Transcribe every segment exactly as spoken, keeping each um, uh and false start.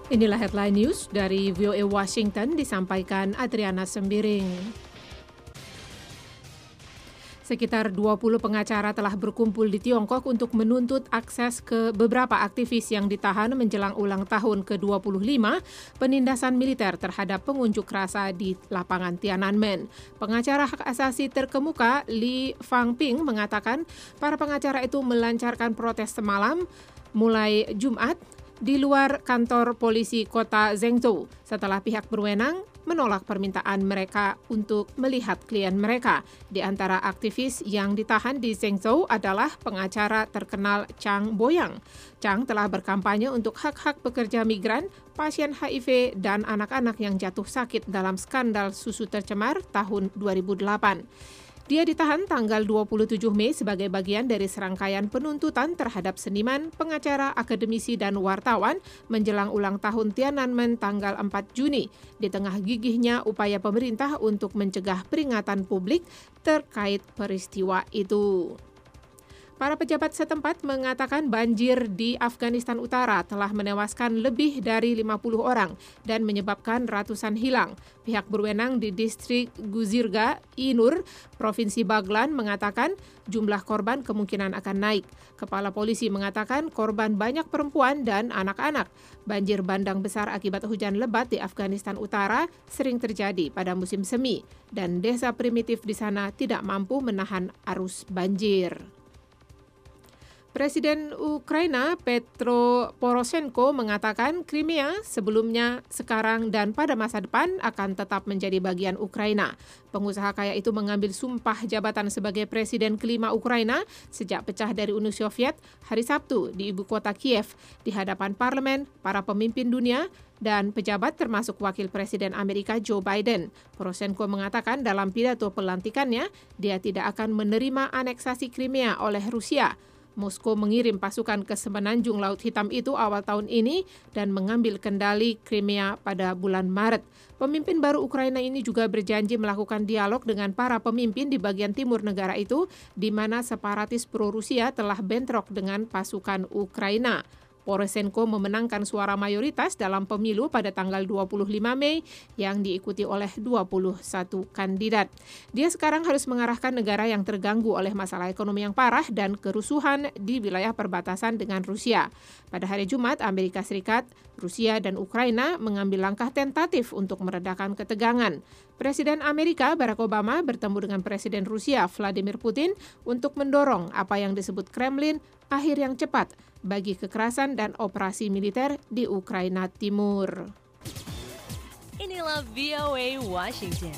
Inilah headline news dari V O A Washington, disampaikan Adriana Sembiring. Sekitar dua puluh pengacara telah berkumpul di Tiongkok untuk menuntut akses ke beberapa aktivis yang ditahan menjelang ulang tahun ke dua puluh lima penindasan militer terhadap pengunjuk rasa di lapangan Tiananmen. Pengacara hak asasi terkemuka Li Fangping mengatakan para pengacara itu melancarkan protes semalam mulai Jumat di luar kantor polisi kota Zhengzhou setelah pihak berwenang menolak permintaan mereka untuk melihat klien mereka. Di antara aktivis yang ditahan di Zhengzhou adalah pengacara terkenal Chang Boyang. Chang telah berkampanye untuk hak-hak pekerja migran, pasien H I V, dan anak-anak yang jatuh sakit dalam skandal susu tercemar tahun dua ribu delapan. Dia ditahan tanggal dua puluh tujuh Mei sebagai bagian dari serangkaian penuntutan terhadap seniman, pengacara, akademisi, dan wartawan menjelang ulang tahun Tiananmen tanggal empat Juni, di tengah gigihnya upaya pemerintah untuk mencegah peringatan publik terkait peristiwa itu. Para pejabat setempat mengatakan banjir di Afghanistan Utara telah menewaskan lebih dari lima puluh orang dan menyebabkan ratusan hilang. Pihak berwenang di distrik Guzirga, Inur, Provinsi Baglan mengatakan jumlah korban kemungkinan akan naik. Kepala polisi mengatakan korban banyak perempuan dan anak-anak. Banjir bandang besar akibat hujan lebat di Afghanistan Utara sering terjadi pada musim semi dan desa primitif di sana tidak mampu menahan arus banjir. Presiden Ukraina Petro Poroshenko mengatakan Crimea sebelumnya, sekarang, dan pada masa depan akan tetap menjadi bagian Ukraina. Pengusaha kaya itu mengambil sumpah jabatan sebagai Presiden kelima Ukraina sejak pecah dari Uni Soviet hari Sabtu di ibu kota Kiev di hadapan parlemen, para pemimpin dunia, dan pejabat termasuk Wakil Presiden Amerika Joe Biden. Poroshenko mengatakan dalam pidato pelantikannya, dia tidak akan menerima aneksasi Crimea oleh Rusia. Moskow mengirim pasukan ke semenanjung Laut Hitam itu awal tahun ini dan mengambil kendali Crimea pada bulan Maret. Pemimpin baru Ukraina ini juga berjanji melakukan dialog dengan para pemimpin di bagian timur negara itu, di mana separatis pro-Rusia telah bentrok dengan pasukan Ukraina. Poroshenko memenangkan suara mayoritas dalam pemilu pada tanggal dua puluh lima Mei yang diikuti oleh dua puluh satu kandidat. Dia sekarang harus mengarahkan negara yang terganggu oleh masalah ekonomi yang parah dan kerusuhan di wilayah perbatasan dengan Rusia. Pada hari Jumat, Amerika Serikat, Rusia, dan Ukraina mengambil langkah tentatif untuk meredakan ketegangan. Presiden Amerika Barack Obama bertemu dengan Presiden Rusia Vladimir Putin untuk mendorong apa yang disebut Kremlin akhir yang cepat bagi kekerasan dan operasi militer di Ukraina Timur. Inilah V O A Washington.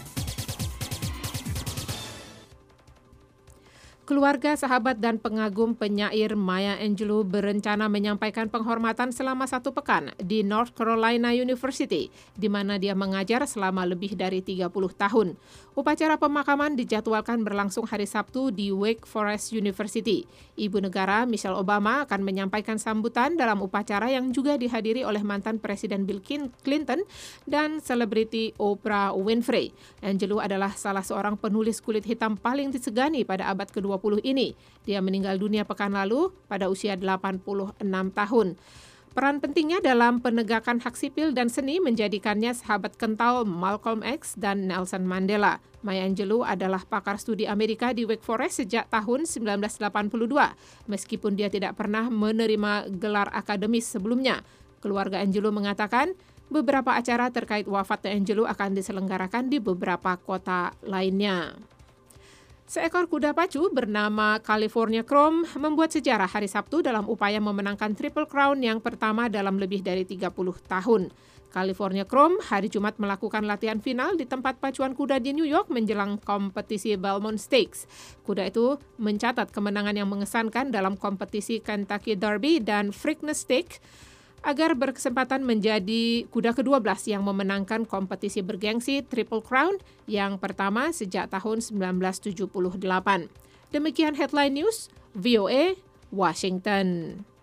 Keluarga, sahabat, dan pengagum penyair Maya Angelou berencana menyampaikan penghormatan selama satu pekan di North Carolina University, di mana dia mengajar selama lebih dari tiga puluh tahun. Upacara pemakaman dijadwalkan berlangsung hari Sabtu di Wake Forest University. Ibu negara Michelle Obama akan menyampaikan sambutan dalam upacara yang juga dihadiri oleh mantan Presiden Bill Clinton dan selebriti Oprah Winfrey. Angelou adalah salah seorang penulis kulit hitam paling disegani pada abad kedua puluh ini. Dia meninggal dunia pekan lalu pada usia delapan puluh enam tahun. Peran pentingnya dalam penegakan hak sipil dan seni menjadikannya sahabat kental Malcolm X dan Nelson Mandela. Maya Angelou adalah pakar studi Amerika di Wake Forest sejak tahun sembilan belas delapan puluh dua, meskipun dia tidak pernah menerima gelar akademis sebelumnya. Keluarga Angelou mengatakan beberapa acara terkait wafatnya Angelou akan diselenggarakan di beberapa kota lainnya. Seekor kuda pacu bernama California Chrome membuat sejarah hari Sabtu dalam upaya memenangkan Triple Crown yang pertama dalam lebih dari tiga puluh tahun. California Chrome hari Jumat melakukan latihan final di tempat pacuan kuda di New York menjelang kompetisi Belmont Stakes. Kuda itu mencatat kemenangan yang mengesankan dalam kompetisi Kentucky Derby dan Preakness Stakes agar berkesempatan menjadi kuda kedua belas yang memenangkan kompetisi bergengsi Triple Crown yang pertama sejak tahun sembilan belas tujuh puluh delapan. Demikian headline news V O A Washington.